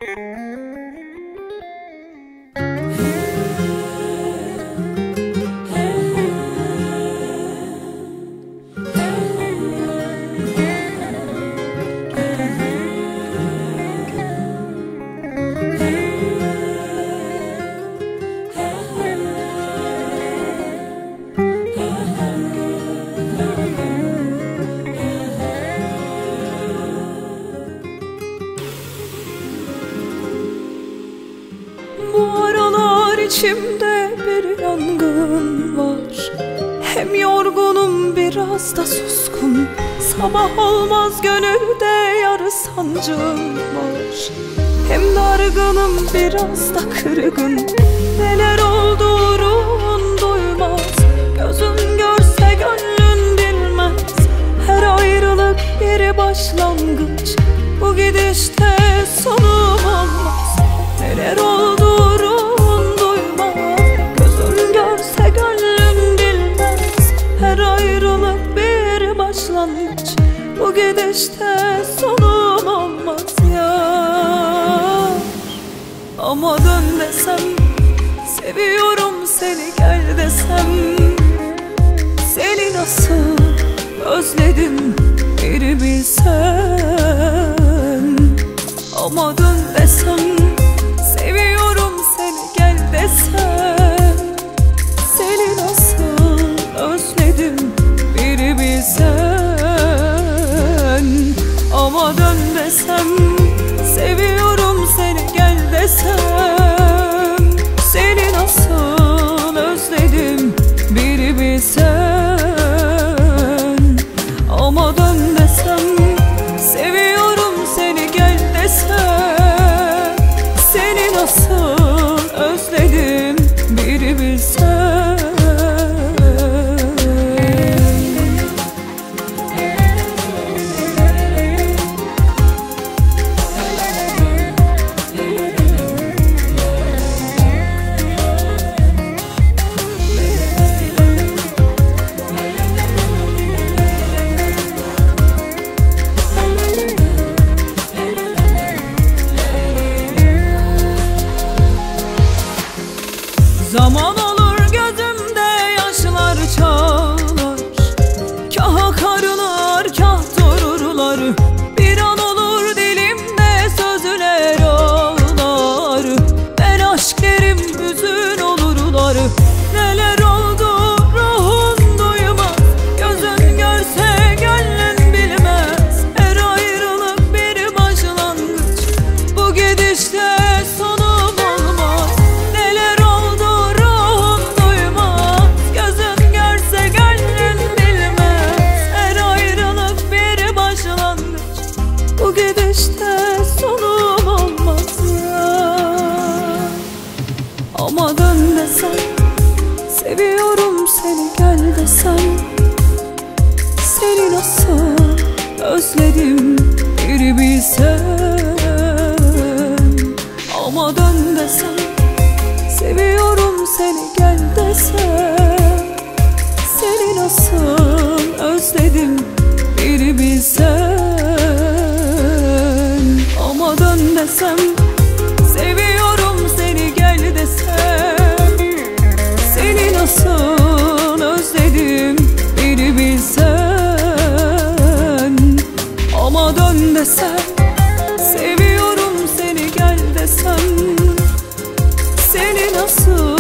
Bu aralar içimde bir yangın var. Hem yorgunum biraz da suskun. Sabah olmaz gönülde yarı sancım var. Hem dargınım biraz da kırgın. Neler oldu ruhun duymaz. Gözün görse gönlün bilmez. Her ayrılık bir başlangıç. Bu gidişte sonum olmaz. Neler oldu ruhun duymaz. Gözün görse gönlün bilmez. Her ayrılık bir başlangıç. Bu gidişte sonum olmaz ya. Ama dön desem, seviyorum seni gel desem, seni nasıl özledim bir bilsen. Ama dön desem, seviyorum seni gel desem, seni nasıl özledim bir bilsen. Ama dön desem, seviyorum seni gel desem, seni nasıl özledim bir bilsen. Ama dön desem, seviyorum seni gel desem, seni nasıl özledim bir bilsen. Zaman olur gözümde yaşlar çağlar. Kah akarlar kah dururlar. Bir an olur dilimde sözler ağlar. Ben aşk derim hüzün olurlar. Neler oldu ruhun duymaz. Gözün görse gönlün bilmez. Her ayrılık bir başlangıç. Bu gidişte sonum olmaz. Neler oldu ruhun duymaz. Gözün görse gönlün bilmez. Her ayrılık bir başlangıç. Bu gidişte sonum olmaz ya. Ama dön desem, seviyorum seni gel desem, seni nasıl özledim bir bilsen. Ama dön desem, seviyorum seni gel desem, seni nasıl özledim bir bilsen. Ama dön desem, seviyorum seni gel desem, seni nasıl özledim bir bilsen. Ama dön desem, seviyorum seni gel desem, seni nasıl